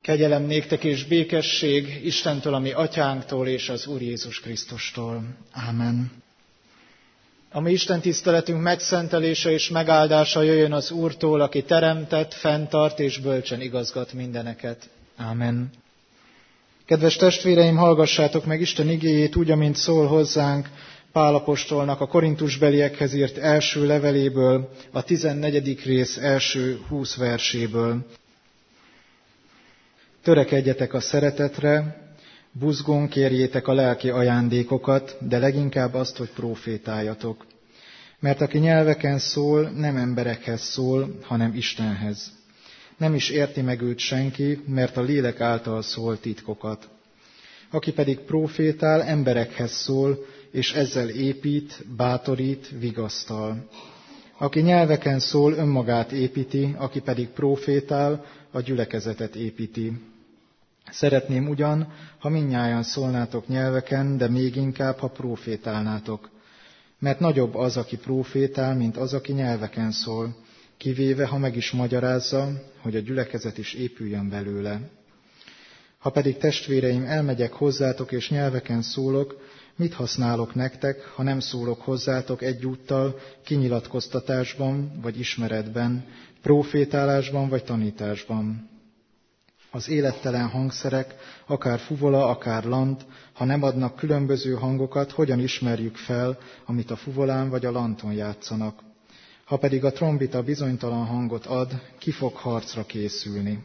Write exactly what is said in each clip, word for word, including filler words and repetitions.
Kegyelem néktek és békesség Istentől, a mi atyánktól és az Úr Jézus Krisztustól. Ámen. A mi Isten tiszteletünk megszentelése és megáldása jöjjön az Úrtól, aki teremtett, fenntart és bölcsen igazgat mindeneket. Ámen. Kedves testvéreim, hallgassátok meg Isten igéjét úgy, amint szól hozzánk Pál apostolnak a korintusbeliekhez írt első leveléből, a tizennegyedik rész első húsz verséből. Törekedjetek a szeretetre, buzgón kérjétek a lelki ajándékokat, de leginkább azt, hogy prófétáljatok. Mert aki nyelveken szól, nem emberekhez szól, hanem Istenhez. Nem is érti meg őt senki, mert a lélek által szól titkokat. Aki pedig prófétál, emberekhez szól, és ezzel épít, bátorít, vigasztal. Aki nyelveken szól, önmagát építi, aki pedig prófétál, a gyülekezetet építi. Szeretném ugyan, ha mindnyájan szólnátok nyelveken, de még inkább, ha prófétálnátok. Mert nagyobb az, aki prófétál, mint az, aki nyelveken szól, kivéve, ha meg is magyarázza, hogy a gyülekezet is épüljön belőle. Ha pedig, testvéreim, elmegyek hozzátok és nyelveken szólok, mit használok nektek, ha nem szólok hozzátok egyúttal kinyilatkoztatásban vagy ismeretben, prófétálásban vagy tanításban? Az élettelen hangszerek, akár fuvola, akár lant, ha nem adnak különböző hangokat, hogyan ismerjük fel, amit a fuvolán vagy a lanton játszanak? Ha pedig a trombita bizonytalan hangot ad, ki fog harcra készülni?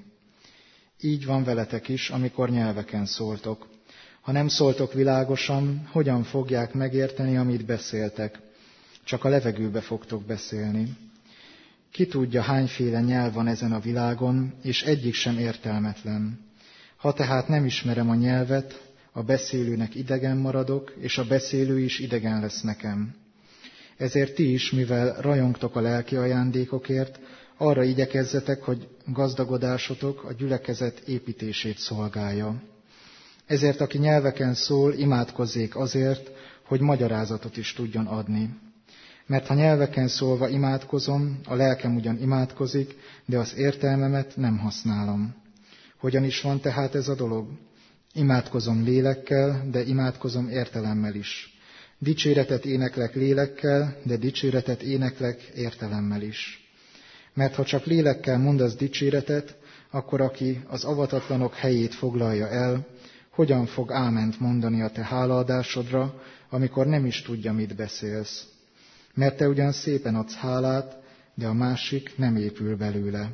Így van veletek is, amikor nyelveken szóltok. Ha nem szóltok világosan, hogyan fogják megérteni, amit beszéltek? Csak a levegőbe fogtok beszélni. Ki tudja, hányféle nyelv van ezen a világon, és egyik sem értelmetlen. Ha tehát nem ismerem a nyelvet, a beszélőnek idegen maradok, és a beszélő is idegen lesz nekem. Ezért ti is, mivel rajongtok a lelki ajándékokért, arra igyekezzetek, hogy gazdagodásotok a gyülekezet építését szolgálja. Ezért, aki nyelveken szól, imádkozzék azért, hogy magyarázatot is tudjon adni. Mert ha nyelveken szólva imádkozom, a lelkem ugyan imádkozik, de az értelmemet nem használom. Hogyan is van tehát ez a dolog? Imádkozom lélekkel, de imádkozom értelemmel is. Dicséretet éneklek lélekkel, de dicséretet éneklek értelemmel is. Mert ha csak lélekkel mondasz dicséretet, akkor aki az avatatlanok helyét foglalja el, hogyan fog áment mondani a te hálaadásodra, amikor nem is tudja, mit beszélsz? Mert te ugyan szépen adsz hálát, de a másik nem épül belőle.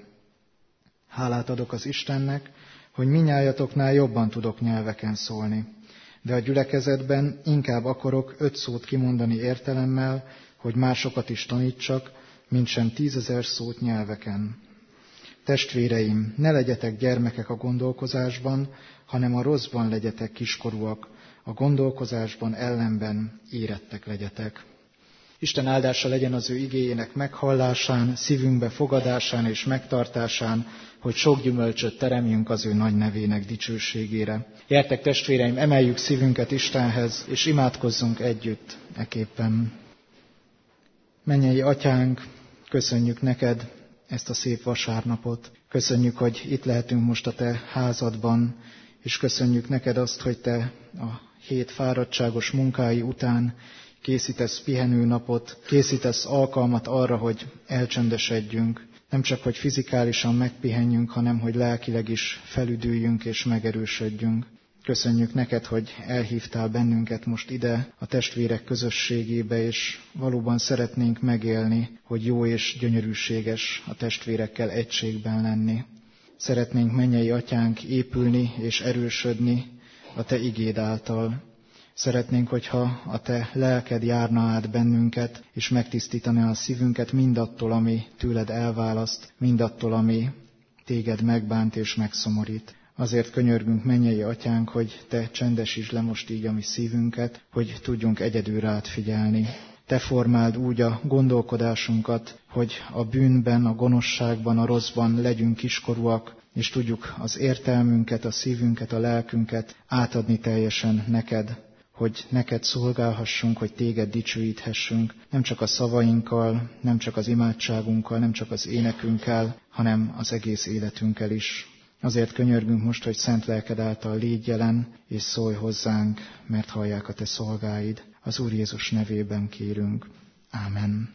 Hálát adok az Istennek, hogy minnyájatoknál jobban tudok nyelveken szólni, de a gyülekezetben inkább akarok öt szót kimondani értelemmel, hogy másokat is tanítsak, mint sem tízezer szót nyelveken. Testvéreim, ne legyetek gyermekek a gondolkozásban, hanem a rosszban legyetek kiskorúak, a gondolkozásban ellenben érettek legyetek. Isten áldása legyen az ő igéjének meghallásán, szívünkbe fogadásán és megtartásán, hogy sok gyümölcsöt teremjünk az ő nagy nevének dicsőségére. Gyertek, testvéreim, emeljük szívünket Istenhez, és imádkozzunk együtt eképpen. Mennyei Atyánk, köszönjük neked ezt a szép vasárnapot. Köszönjük, hogy itt lehetünk most a te házadban, és köszönjük neked azt, hogy te a hét fáradtságos munkái után készítesz pihenőnapot, készítesz alkalmat arra, hogy elcsendesedjünk. Nem csak, hogy fizikálisan megpihenjünk, hanem, hogy lelkileg is felüdüljünk és megerősödjünk. Köszönjük neked, hogy elhívtál bennünket most ide a testvérek közösségébe, és valóban szeretnénk megélni, hogy jó és gyönyörűséges a testvérekkel egységben lenni. Szeretnénk, mennyei Atyánk, épülni és erősödni a te igéd által. Szeretnénk, hogyha a te lelked járna át bennünket, és megtisztítaná a szívünket mindattól, ami tőled elválaszt, mindattól, ami téged megbánt és megszomorít. Azért könyörgünk, mennyei Atyánk, hogy te csendesítsd le most így a mi szívünket, hogy tudjunk egyedül rád figyelni. Te formáld úgy a gondolkodásunkat, hogy a bűnben, a gonoszságban, a rosszban legyünk kiskorúak, és tudjuk az értelmünket, a szívünket, a lelkünket átadni teljesen neked, hogy neked szolgálhassunk, hogy téged dicsőíthessünk, nem csak a szavainkkal, nem csak az imádságunkkal, nem csak az énekünkkel, hanem az egész életünkkel is. Azért könyörgünk most, hogy szent lelked által légy jelen, és szólj hozzánk, mert hallják a te szolgáid. Az Úr Jézus nevében kérünk. Ámen.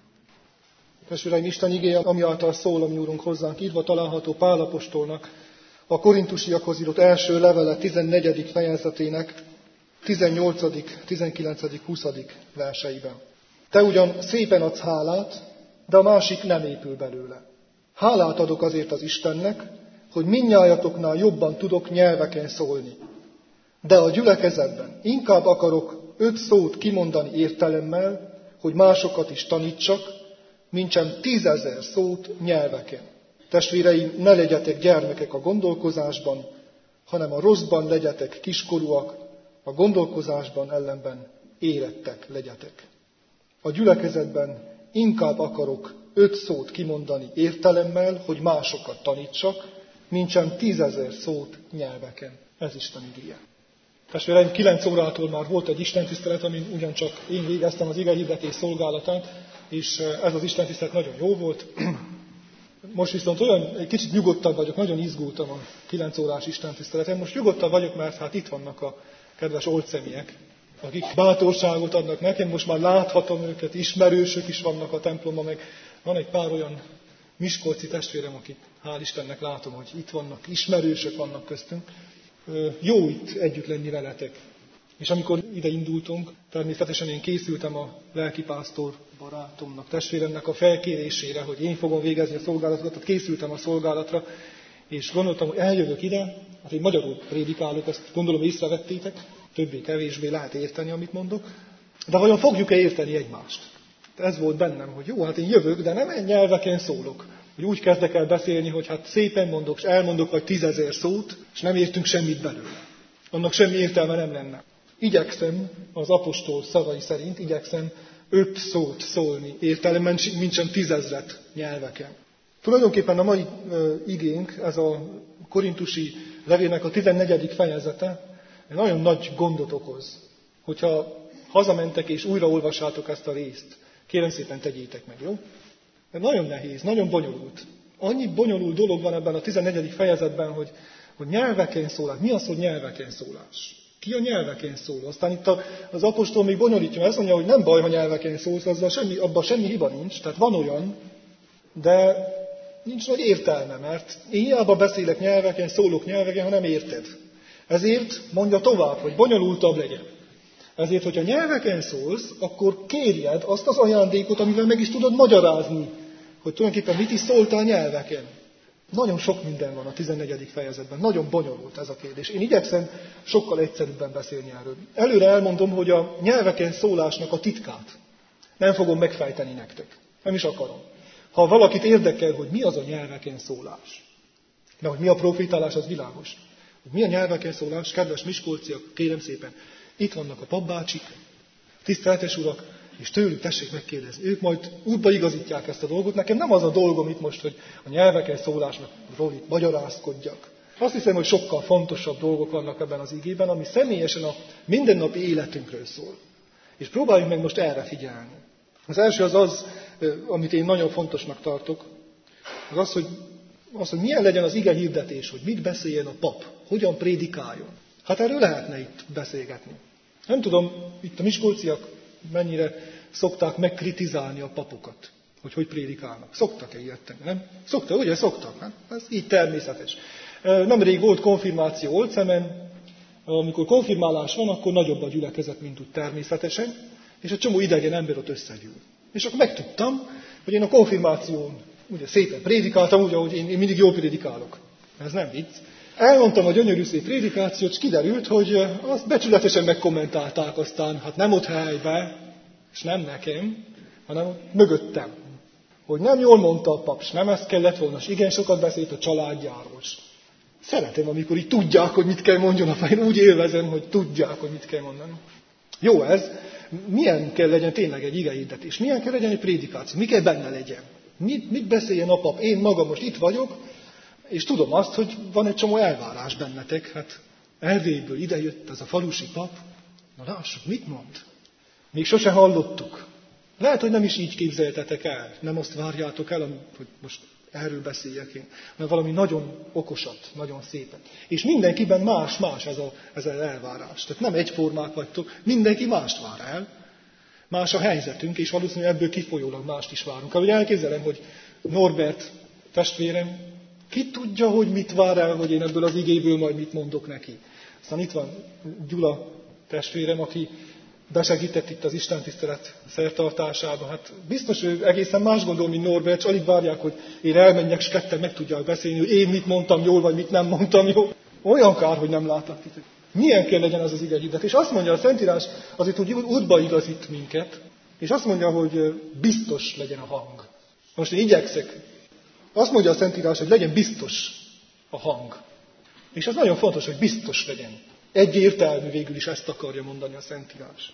Testvéreim, Isten igéje, ami által szól a mi Úrunk hozzánk, írva található Pál apostolnak a korintusiakhoz írott első levele tizennegyedik fejezetének tizennyolcadik, tizenkilencedik, huszadik verseiben. Te ugyan szépen adsz hálát, de a másik nem épül belőle. Hálát adok azért az Istennek, hogy mindnyájatoknál jobban tudok nyelveken szólni. De a gyülekezetben inkább akarok öt szót kimondani értelemmel, hogy másokat is tanítsak, mintsem tízezer szót nyelveken. Testvéreim, ne legyetek gyermekek a gondolkozásban, hanem a rosszban legyetek kiskorúak, a gondolkozásban ellenben érettek legyetek. A gyülekezetben inkább akarok öt szót kimondani értelemmel, hogy másokat tanítsak, mintsem tízezer szót nyelveken. Ez Isten igéje. Testvéreim, kilenc órától már volt egy istentisztelet, amin ugyancsak én végeztem az igehirdetés szolgálatát, és ez az istentisztelet nagyon jó volt. Most viszont olyan, egy kicsit nyugodtabb vagyok, nagyon izgultam a kilenc órás istentiszteleten. Most nyugodtabb vagyok, mert hát itt vannak a kedves oldszemélyek, akik bátorságot adnak nekem, most már láthatom őket, ismerősök is vannak a templomban, meg van egy pár olyan miskolci testvérem, akit hál' Istennek látom, hogy itt vannak, ismerősök vannak köztünk. Jó itt együtt lenni veletek. És amikor ide indultunk, természetesen én készültem a lelkipásztor barátomnak, testvéremnek a felkérésére, hogy én fogom végezni a szolgálatot, tehát készültem a szolgálatra, és gondoltam, hogy eljövök ide, hát én magyarul prédikálok, ezt gondolom észrevettétek, többé-kevésbé lehet érteni, amit mondok, de vajon fogjuk-e érteni egymást? Ez volt bennem, hogy jó, hát én jövök, de nem egy nyelveken szólok. Hogy úgy kezdek el beszélni, hogy hát szépen mondok, és elmondok vagy tízezer szót, és nem értünk semmit belőle. Annak semmi értelme nem lenne. Igyekszem, az apostol szavai szerint, igyekszem öt szót szólni értelemben, mintsem tízezret nyelveken. Tulajdonképpen a mai uh, igénk, ez a korintusi levélnek a tizennegyedik fejezete, nagyon nagy gondot okoz. Hogyha hazamentek és újraolvassátok ezt a részt, kérem szépen tegyétek meg, jó? Mert nagyon nehéz, nagyon bonyolult. Annyi bonyolult dolog van ebben a tizennegyedik fejezetben, hogy, hogy nyelveken szólás. Mi az, hogy nyelveken szólás? Ki a nyelveken szól? Aztán itt az apostol még bonyolítja, ezt mondja, hogy nem baj, ha nyelveken szólsz, azzal semmi, abban semmi hiba nincs, tehát van olyan, de nincs nagy értelme, mert én hiába beszélek nyelveken, szólok nyelveken, ha nem érted. Ezért mondja tovább, hogy bonyolultabb legyen. Ezért, hogyha nyelveken szólsz, akkor kérjed azt az ajándékot, amivel meg is tudod magyarázni, hogy tulajdonképpen mit is szóltál nyelveken. Nagyon sok minden van a tizennegyedik fejezetben, nagyon bonyolult ez a kérdés. Én igyekszem sokkal egyszerűbben beszélni erről. Előre elmondom, hogy a nyelveken szólásnak a titkát nem fogom megfejteni nektek. Nem is akarom. Ha valakit érdekel, hogy mi az a nyelveken szólás, mert hogy mi a profétálás, az világos. Hogy mi a nyelveken szólás, kedves miskolciak, kérem szépen, itt vannak a papbácsik, tiszteletes urak, és tőlük tessék megkérdezni. Ők majd útba igazítják ezt a dolgot. Nekem nem az a dolgom itt most, hogy a nyelveken szólásnak itt magyarázkodjak. Azt hiszem, hogy sokkal fontosabb dolgok vannak ebben az igében, ami személyesen a mindennapi életünkről szól. És próbáljunk meg most erre figyelni. Az első az az, amit én nagyon fontosnak tartok, az az, hogy, az, hogy milyen legyen az ige hirdetés, hogy mit beszéljen a pap, hogyan prédikáljon. Hát erről lehetne itt beszélgetni. Nem tudom, itt a miskolciak mennyire szokták megkritizálni a papokat, hogy hogy prédikálnak. Szoktak-e ilyet tenni, nem? Szoktak, ugye? Szoktak. Hát ez így természetes. Nemrég volt konfirmáció Olcemen, amikor konfirmálás van, akkor nagyobb a gyülekezet, mint úgy természetesen, és egy csomó idegen ember ott összegyűl. És akkor megtudtam, hogy én a konfirmáción ugye szépen prédikáltam, úgy, ahogy én, én mindig jól prédikálok. Ez nem vicc. Elmondtam a gyönyörű szép prédikációt, és kiderült, hogy azt becsületesen megkommentálták aztán, hát nem ott helybe, és nem nekem, hanem mögöttem. Hogy nem jól mondta a pap, és nem ezt kellett volna, és igen sokat beszélt a családjáról. Szeretem, amikor így tudják, hogy mit kell mondjon a fején, úgy élvezem, hogy tudják, hogy mit kell mondani. Jó ez, milyen kell legyen tényleg egy igehirdetés, milyen kell legyen egy prédikáció, mi kell benne legyen, mit, mit beszéljen a pap, én magam most itt vagyok, és tudom azt, hogy van egy csomó elvárás bennetek, hát elvéből idejött ez a falusi pap, na lássuk, mit mond? Még sose hallottuk. Lehet, hogy nem is így képzeltetek el, nem azt várjátok el, hogy most erről beszéljek én, mert valami nagyon okosat, nagyon szépet. És mindenkiben más-más ez, a, ez az elvárás. Tehát nem egyformák vagytok, mindenki mást vár el. Más a helyzetünk, és valószínűleg ebből kifolyólag mást is várunk. Ahogy elképzelem, hogy Norbert testvérem, ki tudja, hogy mit vár el, hogy én ebből az igéből majd mit mondok neki. Aztán itt van Gyula testvérem, aki besegített itt az istentisztelet szertartásában. Hát biztos, hogy egészen más gondol, mint Norbert, és alig várják, hogy én elmenjek, és ketten meg tudják beszélni, hogy én mit mondtam jól, vagy mit nem mondtam jól. Olyan kár, hogy nem látlak titeket. Milyen kell legyen az az igehirdetés? És azt mondja a Szentírás, azért, hogy útba igazít minket, és azt mondja, hogy biztos legyen a hang. Most én igyekszek. Azt mondja a Szentírás, hogy legyen biztos a hang. És az nagyon fontos, hogy biztos legyen. Egyértelmű végül is ezt akarja mondani a Szentírás.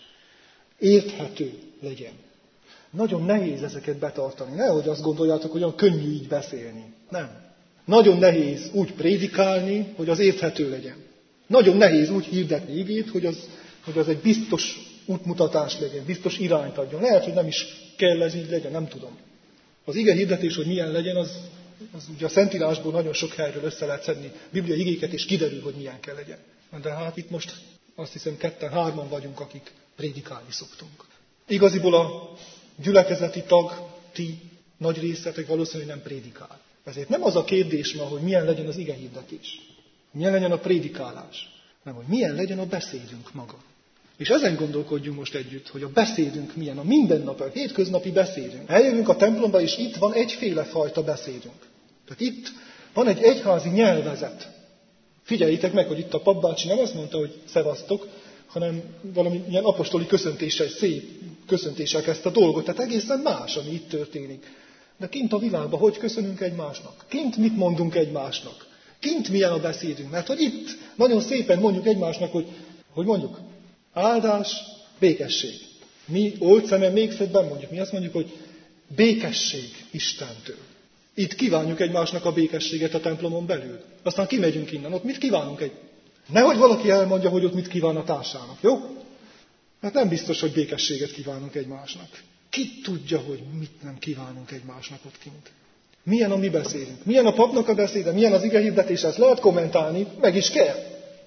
Érthető legyen. Nagyon nehéz ezeket betartani. Nehogy azt gondoljátok, hogy olyan könnyű így beszélni. Nem. Nagyon nehéz úgy prédikálni, hogy az érthető legyen. Nagyon nehéz úgy hirdetni igét, hogy az, hogy az egy biztos útmutatás legyen, biztos irányt adjon. Lehet, hogy nem is kell ez így legyen, nem tudom. Az ige hirdetés, hogy milyen legyen, az, az ugye a Szentírásból nagyon sok helyről össze lehet szedni Biblia igéket, és kiderül, hogy milyen kell legyen. De hát itt most azt hiszem ketten, hárman vagyunk, akik prédikálni szoktunk. Igaziból a gyülekezeti tag, ti nagy részletek valószínűleg nem prédikál. Ezért nem az a kérdés ma, hogy milyen legyen az ige hirdetés. Milyen legyen a prédikálás, nem, hogy milyen legyen a beszédünk maga. És ezen gondolkodjunk most együtt, hogy a beszédünk milyen, a mindennapi, a hétköznapi beszédünk. Eljövünk a templomba, és itt van egyféle fajta beszédünk. Tehát itt van egy egyházi nyelvezet. Figyeljétek meg, hogy itt a papbácsi nem azt mondta, hogy szevasztok, hanem valami ilyen apostoli köszöntéssel, szép köszöntéssel kezdte a dolgot. Tehát egészen más, ami itt történik. De kint a világban hogy köszönünk egymásnak? Kint mit mondunk egymásnak? Kint milyen a beszédünk? Mert hogy itt nagyon szépen mondjuk egymásnak, hogy, hogy mondjuk, áldás, békesség. Mi old szemen még szebben mondjuk. Mi azt mondjuk, hogy békesség Istentől. Itt kívánjuk egymásnak a békességet a templomon belül. Aztán kimegyünk innen. Ott mit kívánunk egy? Nehogy valaki elmondja, hogy ott mit kíván a társának. Jó? Mert nem biztos, hogy békességet kívánunk egymásnak. Ki tudja, hogy mit nem kívánunk egymásnak ott kint. Milyen a mi beszédünk? Milyen a papnak a beszéde? Milyen az igehirdetés? Ezt lehet kommentálni, meg is kell.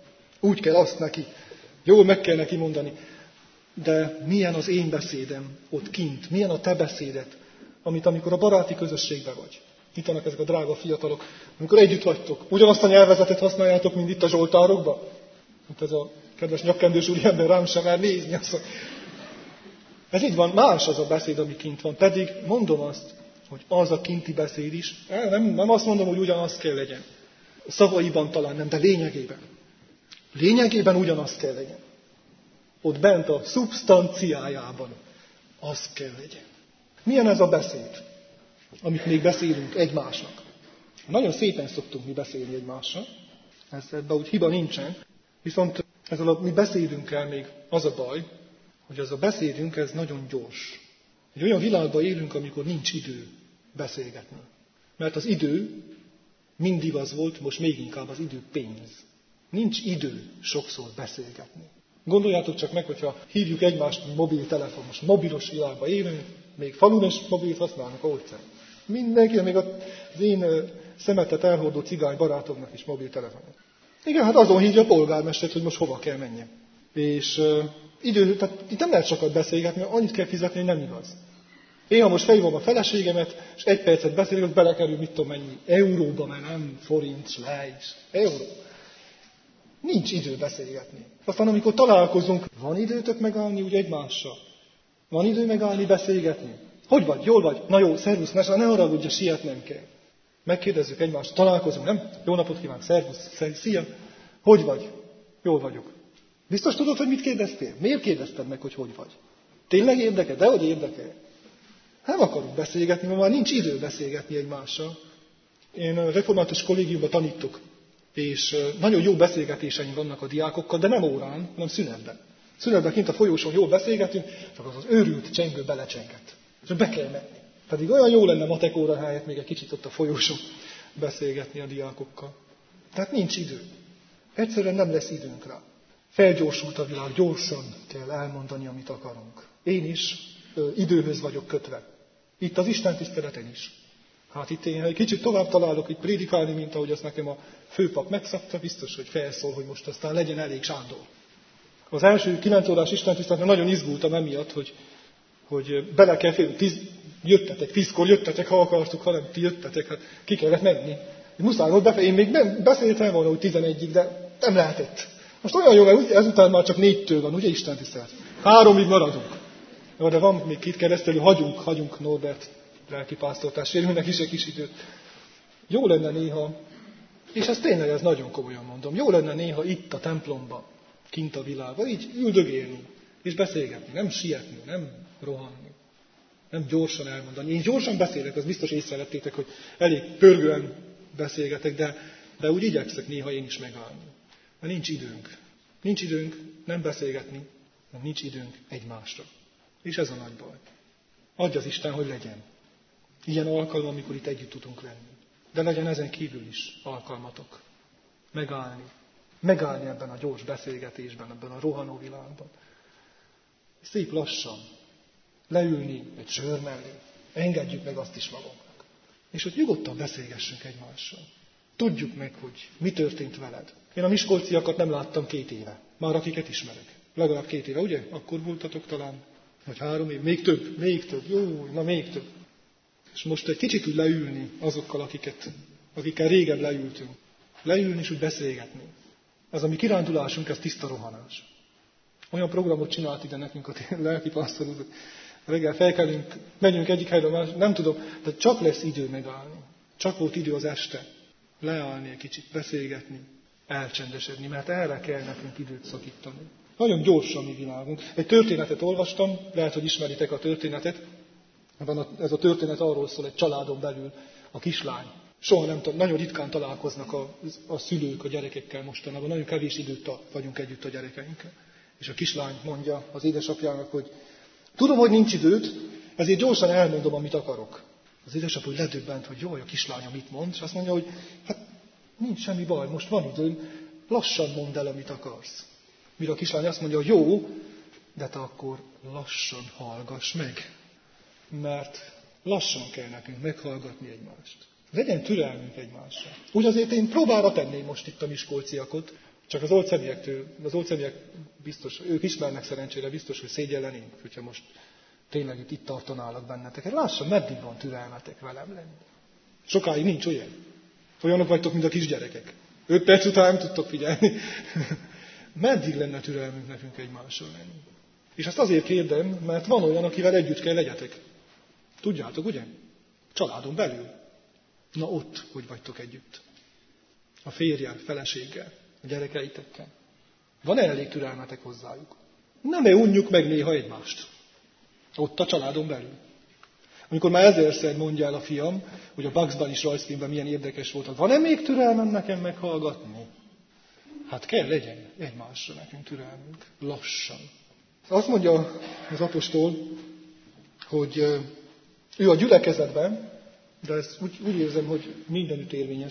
Úgy kell azt neki. Jól meg kell neki mondani. De milyen az én beszédem ott kint? Milyen a te beszéded? Amit amikor a baráti közösségben vagy. Itt vannak ezek a drága fiatalok. Amikor együtt vagytok, ugyanazt a nyelvezetet használjátok, mint itt a zsoltárokban? Itt ez a kedves nyakkendős úriember rám sem mer nézni. Azt. Ez így van, más az a beszéd, ami kint van. Pedig mondom azt, hogy az a kinti beszéd is, nem, nem azt mondom, hogy ugyanaz kell legyen. Szavaiban talán nem, de lényegében. Lényegében ugyanaz kell legyen. Ott bent a szubstanciájában az kell legyen. Milyen ez a beszéd, amit még beszélünk egymásnak? Nagyon szépen szoktunk mi beszélni egymással, ebben úgy hiba nincsen, viszont ezzel a mi beszédünkkel még az a baj, hogy ez a beszédünk ez nagyon gyors. Egy olyan világban élünk, amikor nincs idő beszélgetni. Mert az idő mindig az volt, most még inkább az idő pénz. Nincs idő sokszor beszélgetni. Gondoljátok csak meg, hogyha hívjuk egymást mobiltelefon, most mobilos világban élünk, még falun is mobilt használnak, ahogy szem. Mindenki, még az én szemetet elhordó cigány barátomnak is mobiltelefon. Igen, hát azon hívja a polgármestert, hogy most hova kell menjen. És uh, idő, tehát itt nem lehet sokat beszélgetni, mert annyit kell fizetni, hogy nem igaz. Én, ha most felhívom a feleségemet, és egy percet beszélünk, az belekerül, mit tudom mennyi, euróba, mert nem forint, slájs, euró. Nincs idő beszélgetni. Aztán, amikor találkozunk, van időtök megállni úgy egymással? Van idő megállni, beszélgetni? Hogy vagy? Jól vagy? Na jó, szervusz, ne, ne haragudj, hogy sietnem kell. Megkérdezzük egymást, találkozunk, nem? Jó napot kívánok, szervusz, szia. Hogy vagy? Jól vagyok. Biztos tudod, hogy mit kérdeztél? Miért kérdezted meg, hogy hogy vagy? Tényleg érdekel? Dehogy érdekel. Nem akarunk beszélgetni, mert már nincs idő beszélgetni egymással. Én református kollégiumban tanítok, és nagyon jó beszélgetéseim vannak a diákokkal, de nem órán, hanem szünetben. Szünetben kint a folyóson jól beszélgetünk, csak az az őrült csengő belecsengett. És be kell menni. Pedig olyan jó lenne matek óra helyett még egy kicsit ott a folyóson beszélgetni a diákokkal. Tehát nincs idő. Egyszerűen nem lesz időnk rá. Felgyorsult a világ, gyorsan kell elmondani, amit akarunk. Én is ö, időhöz vagyok kötve. Itt az Isten tiszteleten is. Hát itt én, ha egy kicsit tovább találok itt prédikálni, mint ahogy azt nekem a főpap megszabta, biztos, hogy felszól, hogy most aztán legyen elég Sándor. Az első kilenc órás istentiszteleten nagyon izgultam emiatt, hogy, hogy bele kell félni. Tíz, jöttetek, tízkor jöttetek, ha akartuk, ha nem, ti jöttetek, hát ki kellett menni. Muszáj volt befejezni. Én még nem beszéltem volna, hogy tizenegyig, de nem lehetett. Most olyan jó, mert ezután már csak négytől van, ugye istentisztelet? Háromig maradunk. Jó, de van még két keresztelő, hagyunk, hagyunk Norbert lelkipásztortásérőnek is egy kis időt. Jó lenne néha, és ez tényleg, ez nagyon komolyan mondom, jó lenne néha itt a templomban, kint a világban, így üldögélni, és beszélgetni, nem sietni, nem rohanni, nem gyorsan elmondani. Én gyorsan beszélek, az biztos észrevettétek, hogy elég pörgően beszélgetek, de, de úgy igyekszek néha én is megállni. Mert nincs időnk. Nincs időnk nem beszélgetni, mert nincs időnk egymásra. És ez a nagy baj. Adj az Isten, hogy legyen ilyen alkalom, amikor itt együtt tudunk lenni. De legyen ezen kívül is alkalmatok. Megállni. Megállni ebben a gyors beszélgetésben, ebben a rohanó világban. Szép lassan. Leülni egy sör mellé. Engedjük meg azt is magunknak. És hogy nyugodtan beszélgessünk egymással. Tudjuk meg, hogy mi történt veled. Én a miskolciakat nem láttam két éve. Már akiket ismerek. Legalább két éve, ugye? Akkor voltatok talán. Vagy három év. Még több. Még több. Jó, na még több. És most egy kicsit úgy leülni azokkal, akiket, akikkel régebb leültünk. Leülni és úgy beszélgetni. Az a mi kirándulásunk, ez tiszta rohanás. Olyan programot csinált ide nekünk a lelkipásztor úr, hogy reggel felkelünk, menjünk egyik helyre, más, nem tudom, de csak lesz idő megállni. Csak volt idő az este. Leállni egy kicsit, beszélgetni, elcsendesedni, mert erre kell nekünk időt szakítani. Nagyon gyorsan mi világunk. Egy történetet olvastam, lehet, hogy ismeritek a történetet. Ez a történet arról szól, egy családon belül a kislány. Soha nem tudom, nagyon ritkán találkoznak a, a szülők a gyerekekkel mostanában, nagyon kevés időt vagyunk együtt a gyerekeinkkel. És a kislány mondja az édesapjának, hogy tudom, hogy nincs időt, ezért gyorsan elmondom, amit akarok. Az édesapja úgy ledöbbent, hogy jó, a kislánya mit mond, és azt mondja, hogy hát nincs semmi baj, most van időm, lassan mondd el, amit akarsz. Mire a kislány azt mondja, hogy jó, de te akkor lassan hallgass meg. Mert lassan kell nekünk meghallgatni egymást. Legyen türelmünk egymásra. Úgy azért én próbára tenném most itt a miskolciakot, csak az old személyektől, az old személyek biztos, ők ismernek szerencsére, biztos, hogy szégyellenénk, hogyha most tényleg itt, itt tartanálak benneteket. Lassan, meddig van türelmetek velem lenni? Sokáig nincs, ugye? Olyanok vagytok, mint a kisgyerekek. Öt perc után nem tudtok figyelni. Meddig lenne türelmünk nekünk egymással lenni? És ezt azért kérdem, mert van olyan, akivel együtt kell legyetek. Tudjátok, ugye? Családon belül. Na ott, hogy vagytok együtt. A férjel, feleséggel, a gyerekeitekkel. Van elég türelmetek hozzájuk? Nem-e unjuk meg néha egymást? Ott a családon belül. Amikor már ezerszer mondja el a fiam, hogy a Bugs Bunny rajzfilmben milyen érdekes volt, van-e még türelmem nekem meghallgatni? Hát kell legyen egymásra nekünk türelmünk. Lassan. Azt mondja az apostol, hogy ő a gyülekezetben, de ezt úgy, úgy érzem, hogy mindenütt érvényes,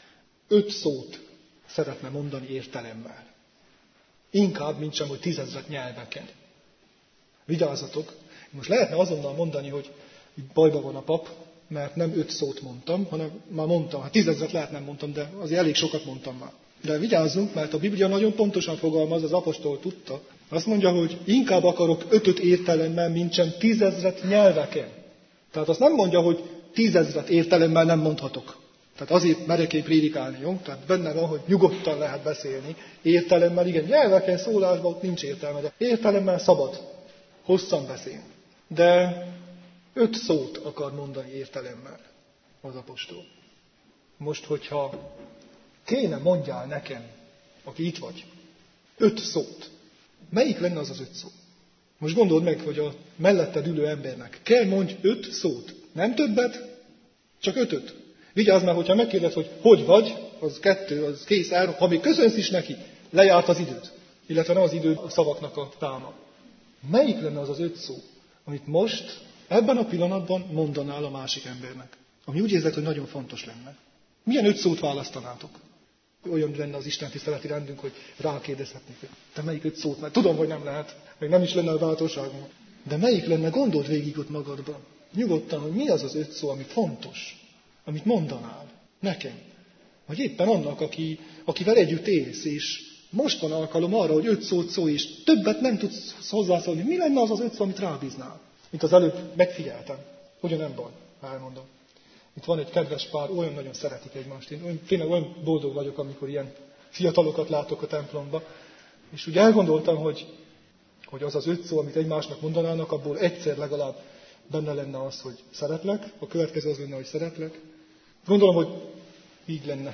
öt szót szeretne mondani értelemmel. Inkább, mint sem, hogy tízezret nyelveken. Vigyázzatok! Most lehetne azonnal mondani, hogy bajba van a pap, mert nem öt szót mondtam, hanem már mondtam, hát tízezret lehet nem mondtam, de azért elég sokat mondtam már. De vigyázzunk, mert a Biblia nagyon pontosan fogalmaz, az apostol tudta. Azt mondja, hogy inkább akarok ötöt értelemmel, mint sem tízezret nyelveken. Tehát azt nem mondja, hogy tízezret értelemmel nem mondhatok. Tehát azért merek én prédikálni, jó? Tehát benne van, hogy nyugodtan lehet beszélni. Értelemmel, igen, nyelveken, szólásban ott nincs értelme, de értelemmel szabad hosszan beszélni. De öt szót akar mondani értelemmel az apostol. Most, hogyha kéne mondjál nekem, aki itt vagy, öt szót, melyik lenne az az öt szó? Most gondold meg, hogy a melletted ülő embernek kell mondj öt szót. Nem többet, csak ötöt. Vigyázz már, hogyha megkérdez, hogy hogy vagy, az kettő, az kész, áll, ha még köszönsz is neki, lejárt az időt. Illetve nem az idő a szavaknak a táma. Melyik lenne az az öt szó, amit most, ebben a pillanatban mondanál a másik embernek? Ami úgy érzed, hogy nagyon fontos lenne. Milyen öt szót választanátok? Olyan lenne az Isten tiszteleti rendünk, hogy rákérdezhetnék, hogy te melyik öt szót, mert tudom, hogy nem lehet, meg nem is lenne a bátorságunk. De melyik lenne, gondold végig ott magadban. Nyugodtan, hogy mi az az öt szó, ami fontos. amit mondanál nekem, vagy éppen annak, aki, akivel együtt élsz, és most van alkalom arra, hogy öt szót szólj, és többet nem tudsz hozzászólni. Mi lenne az az öt szó, amit rábíznál? Mint az előbb megfigyeltem. Ugye nem baj, elmondom. Itt van egy kedves pár, olyan nagyon szeretik egymást. Én olyan, tényleg olyan boldog vagyok, amikor ilyen fiatalokat látok a templomba. És úgy elgondoltam, hogy, hogy az az öt szó, amit egymásnak mondanának, abból egyszer legalább benne lenne az, hogy szeretlek. A következő az lenne, hogy szeretlek. Gondolom, hogy így lenne.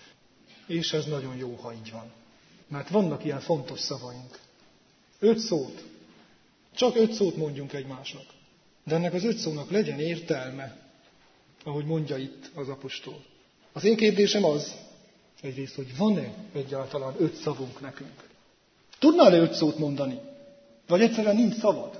És ez nagyon jó, ha így van. Mert vannak ilyen fontos szavaink. Öt szót. Csak öt szót mondjunk egymásnak. De ennek az öt szónak legyen értelme, ahogy mondja itt az apostol. Az én kérdésem az, egyrészt, hogy van-e egyáltalán öt szavunk nekünk? Tudnál-e öt szót mondani? Vagy egyszerűen nincs szavad?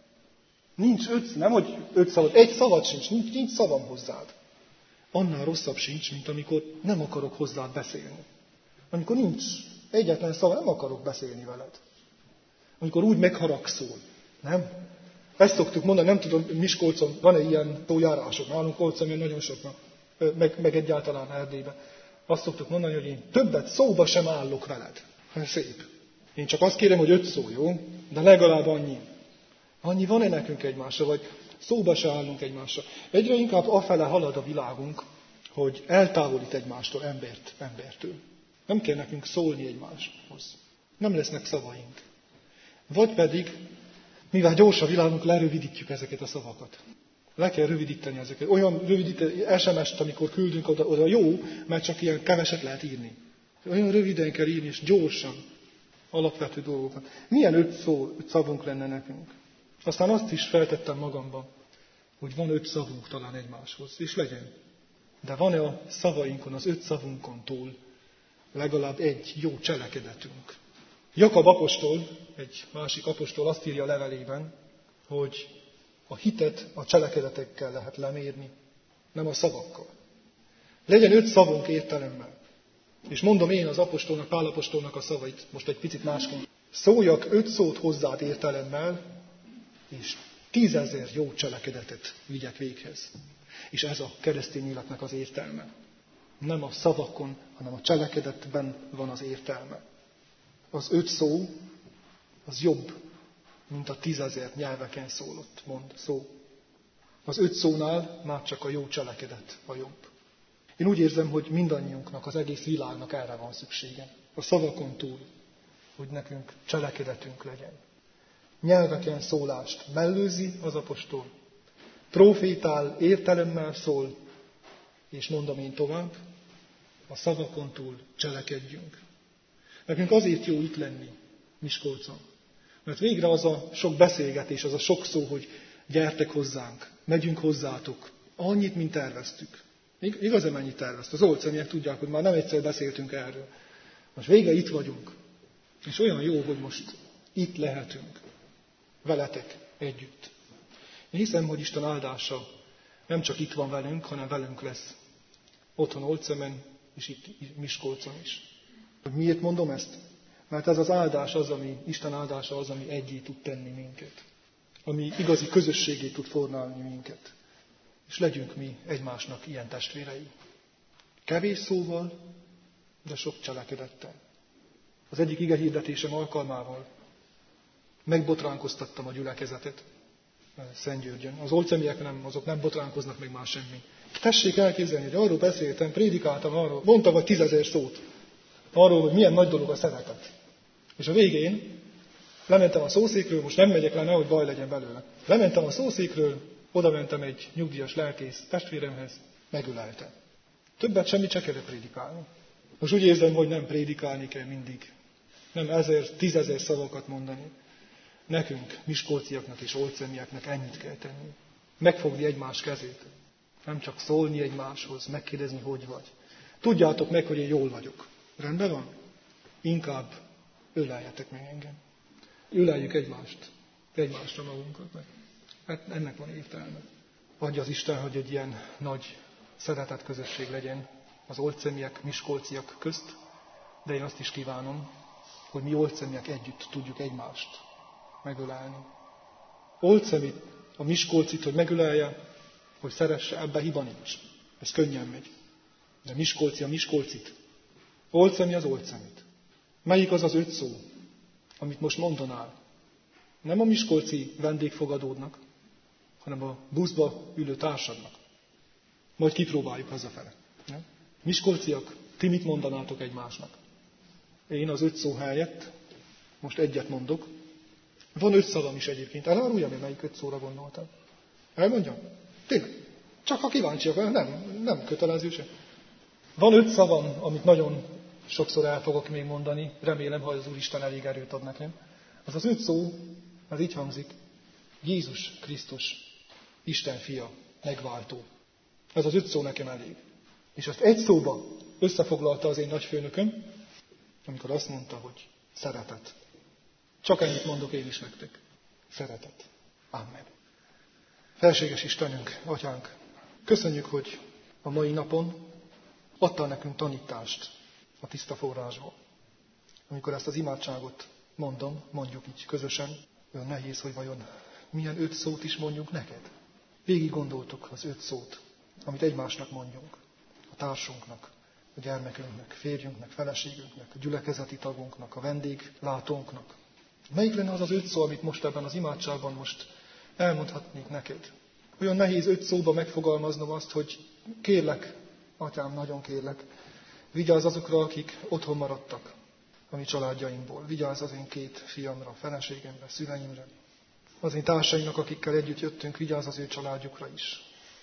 Nincs öt, nem hogy öt szavad, egy szavad sincs, nincs, nincs szavam hozzád. Annál rosszabb sincs, mint amikor nem akarok hozzád beszélni. Amikor nincs egyetlen szava, nem akarok beszélni veled. Amikor úgy megharagszol, nem? Ezt szoktuk mondani, nem tudom, Miskolcon van-e ilyen tójárások, nálunk Olcamén nagyon soknak, meg, meg egyáltalán Erdélyben. Azt szoktuk mondani, hogy én többet szóba sem állok veled. Hát szép. Én csak azt kérem, hogy öt szó, jó? De legalább annyi. Annyi van-e nekünk egymásra, vagy szóba se állunk egymásra. Egyre inkább afele halad a világunk, hogy eltávolít egymástól, embert, embertől. Nem kell nekünk szólni egymáshoz. Nem lesznek szavaink. Vagy pedig, mivel gyors a világunk, lerövidítjük ezeket a szavakat. Le kell rövidíteni ezeket. Olyan rövidíteni es em est, amikor küldünk oda, oda jó, mert csak ilyen keveset lehet írni. Olyan röviden kell írni, és gyorsan alapvető dolgokat. Milyen öt szó, öt szavunk lenne nekünk? Aztán azt is feltettem magamban, hogy van öt szavunk talán egymáshoz, és legyen. De van-e a szavainkon, az öt szavunkon túl legalább egy jó cselekedetünk? Jakab apostol, egy másik apostol azt írja a levelében, hogy a hitet a cselekedetekkel lehet lemérni, nem a szavakkal. Legyen öt szavunk értelemmel. És mondom én az apostolnak, Pál apostolnak a szavait, most egy picit másként. Szóljak öt szót hozzád értelemmel, és tízezer jó cselekedetet vigyek véghez. És ez a keresztény életnek az értelme. Nem a szavakon, hanem a cselekedetben van az értelme. Az öt szó, az jobb, mint a tízezer nyelveken szólott mond szó. Az öt szónál már csak a jó cselekedet a jobb. Én úgy érzem, hogy mindannyiunknak, az egész világnak erre van szüksége. A szavakon túl, hogy nekünk cselekedetünk legyen. Nyelveken szólást mellőzi az apostol, profétál, értelemmel szól, és mondom én tovább, a szavakon túl cselekedjünk. Nekünk azért jó itt lenni Miskolcon, mert végre az a sok beszélgetés, az a sok szó, hogy gyertek hozzánk, megyünk hozzátok, annyit, mint terveztük. Igaz-e mennyit tervezt? Az olceniek tudják, hogy már nem egyszer beszéltünk erről. Most végre itt vagyunk. És olyan jó, hogy most itt lehetünk. Veletek együtt. Én hiszem, hogy Isten áldása nem csak itt van velünk, hanem velünk lesz. Otthon Olcemen, és itt Miskolcon is. Hogy miért mondom ezt? Mert ez az áldás az, ami, Isten áldása az, ami egyé tud tenni minket. Ami igazi közösségé tud formálni minket. És legyünk mi egymásnak ilyen testvérei. Kevés szóval, de sok cselekedettel. Az egyik igehirdetésem alkalmával megbotránkoztattam a gyülekezetet Szentgyörgyön. Az olcemiek nem, azok nem botránkoznak meg már semmi. Tessék elképzelni, hogy arról beszéltem, prédikáltam arról, mondtam vagy tízezer szót. Arról, hogy milyen nagy dolog a szeretet. És a végén lementem a szószékről, most nem megyek le, nehogy baj legyen belőle. Lementem a szószékről, oda mentem egy nyugdíjas lelkész testvéremhez, megölelte. Többet semmit se kellett prédikálni. Most úgy érzem, hogy nem prédikálni kell mindig. Nem ezer, tízezer szavakat mondani. Nekünk, miskolciaknak és olcemieknek ennyit kell tenni. Megfogni egymás kezét. Nem csak szólni egymáshoz, megkérdezni, hogy vagy. Tudjátok meg, hogy én jól vagyok. Rendben van? Inkább öleljetek meg engem. Öleljük egymást. Egymásra magunkat meg. Hát ennek van értelme. Adja az Isten, hogy egy ilyen nagy szeretett közösség legyen az olcemiek, miskolciak közt, de én azt is kívánom, hogy mi olcemiek együtt tudjuk egymást megölelni. Olcemit, a miskolcit, hogy megölelje, hogy szeresse, ebben hiba nincs. Ez könnyen megy. De Miskolci a Miskolcit. Olcemi az Olcemit. Melyik az az öt szó, amit most mondanál? Nem a miskolci vendégfogadódnak, hanem a buszba ülő társadnak. Majd kipróbáljuk hazafele. Nem? Miskolciak, ti mit mondanátok egymásnak? Én az öt szó helyett most egyet mondok. Van öt szavam is egyébként. Eláruljam, hogy melyik öt szóra gondoltam. Elmondjam? Tényleg. Csak ha kíváncsiak, nem, nem kötelező se. Van öt szavam, amit nagyon sokszor el fogok még mondani. Remélem, ha az Úristen elég erőt ad nekem. Az az öt szó, az így hangzik. Jézus Krisztus, Isten fia, megváltó. Ez az öt szó nekem elég. És ezt egy szóba összefoglalta az én nagyfőnököm, amikor azt mondta, hogy szeretet. Csak ennyit mondok én is nektek. Szeretet. Amen. Felséges Istenünk, Atyánk, köszönjük, hogy a mai napon adtál nekünk tanítást a tiszta forrásból. Amikor ezt az imádságot mondom, mondjuk így közösen, olyan nehéz, hogy vajon milyen öt szót is mondjunk neked. Végig gondoltuk az öt szót, amit egymásnak mondjunk. A társunknak, a gyermekünknek, férjünknek, feleségünknek, a gyülekezeti tagunknak, a vendéglátónknak. Melyik lenne az az öt szó, amit most ebben az imádságban most elmondhatnék neked? Olyan nehéz öt szóba megfogalmaznom azt, hogy kérlek, Atyám, nagyon kérlek, vigyázz azokra, akik otthon maradtak a mi családjainkból. Vigyázz az én két fiamra, feleségemre, szüleimre. Az én társaimnak, akikkel együtt jöttünk, vigyázz az ő családjukra is.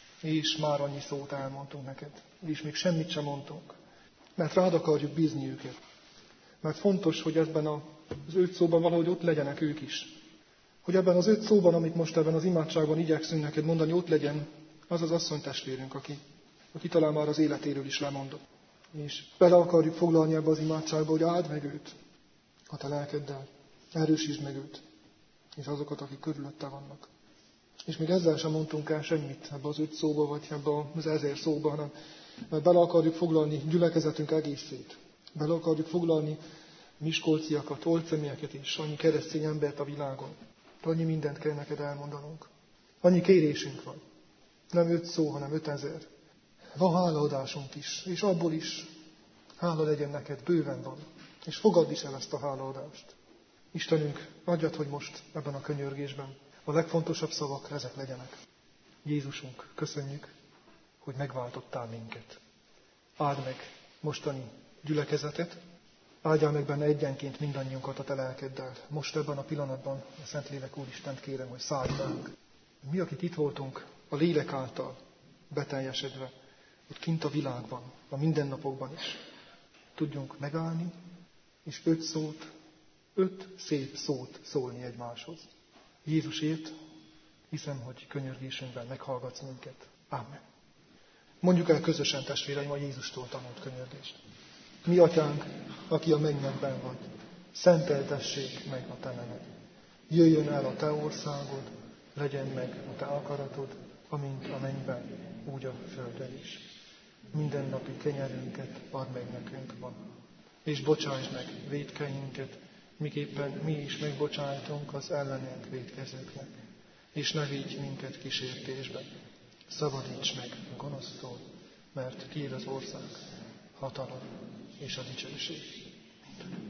És már annyi szót elmondtunk neked, és még semmit sem mondtunk. Mert rád akarjuk bízni őket. Mert fontos, hogy ebben az öt szóban valahogy ott legyenek ők is. Hogy ebben az öt szóban, amit most ebben az imádságban igyekszünk neked mondani, ott legyen az az asszonytestvérünk, aki, aki talán már az életéről is lemondott. És bele akarjuk foglalni ebbe az imádságba, hogy áld meg őt a te lelkeddel, erősítsd meg őt, és azokat, akik körülötte vannak. És még ezzel sem mondtunk el semmit ebbe az öt szóba, vagy ebbe az ezer szóba, hanem mert bele akarjuk foglalni gyülekezetünk egészét. Bele akarjuk foglalni miskolciakat, olcemieket és annyi keresztény embert a világon. Annyi mindent kell neked elmondanunk. Annyi kérésünk van. Nem öt szó, hanem ötezer. Van hálaadásunk is, és abból is hála legyen neked, bőven van. És fogadd is el ezt a hálaadást. Istenünk, adjad, hogy most ebben a könyörgésben a legfontosabb szavak ezek legyenek. Jézusunk, köszönjük, hogy megváltottál minket. Áld meg mostani gyülekezetet, áldjál meg benne egyenként mindannyiunkat a te lelkeddel. Most ebben a pillanatban a Szentlélek Úristent kérem, hogy szállj ránk. Mi, akik itt voltunk, a lélek által beteljesedve, ott kint a világban, a mindennapokban is, tudjunk megállni, és öt szót, öt szép szót szólni egymáshoz. Jézusért hiszem, hogy könyörgésünkben meghallgatsz minket. Amen. Mondjuk el közösen, testvéreim, a Jézustól tanult könyörgést. Mi, Atyánk, aki a mennyekben vagy, szenteltessék meg a te neved. Jöjjön el a te országod, legyen meg a te akaratod, amint a mennyben, úgy a földön is. Mindennapi kenyerünket add meg nekünk ma, és bocsáss meg vétkeinket, miképpen mi is megbocsájtunk az ellenünk vétkezőknek. És ne vigy minket kísértésbe, szabadíts meg a gonosztól, mert tiéd az ország, hatalom és a dicsőség.